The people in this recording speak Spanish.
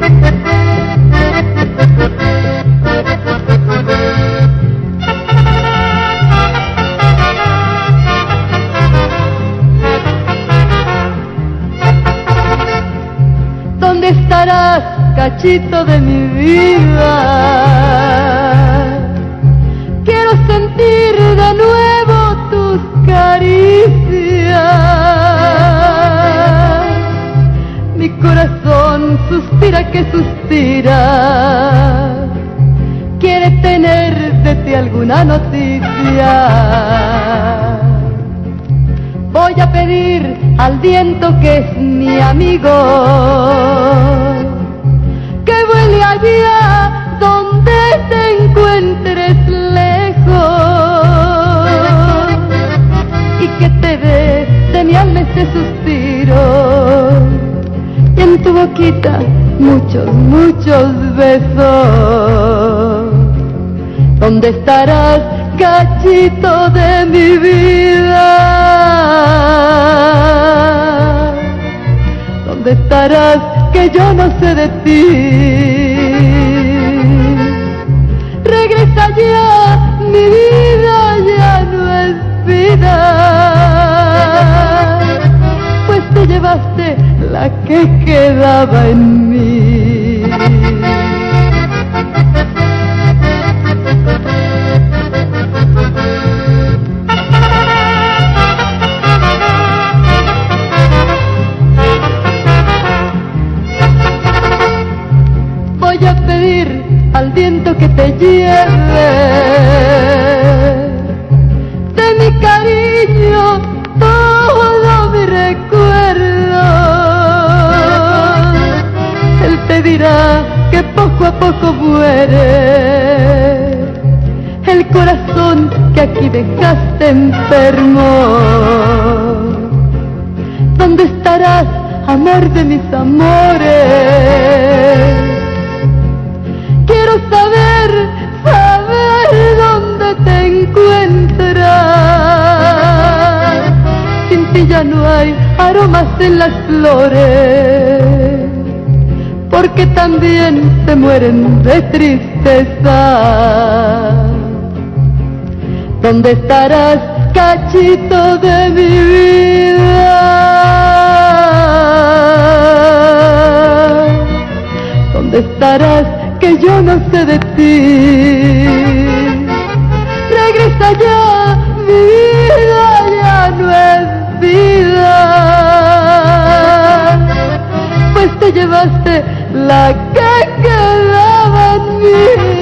¿Dónde estarás, cachito de mi vida? Quiero sentir de nuevo tus caricias. Mi corazón suspira que suspira, quiere tener de ti alguna noticia. Voy a pedir al viento que es mi amigo que vuele allá donde te encuentres lejos y que te dé de mi alma ese suspiro y en tu boquita muchos, muchos besos. ¿Dónde estarás, cachito de mi vida? ¿Dónde estarás que yo no sé de ti? Regresa ya, mi vida ya no es vida, pues te llevaste la que quedaba en mí. Voy a pedir al viento que te lleve de mi cariño todo mi recuerdo. Él te dirá que poco a poco muere el corazón que aquí dejaste enfermo. ¿Dónde estarás, amor de mis amores? Quiero saber dónde te encuentras. Sin ti ya no hay aromas en las flores, porque también se mueren de tristeza. ¿Dónde estarás, cachito de mi vida? ¿Dónde estarás que yo no sé de ti? Regresa ya, mi vida ya no es vida, pues te llevaste la que quedaba en mí.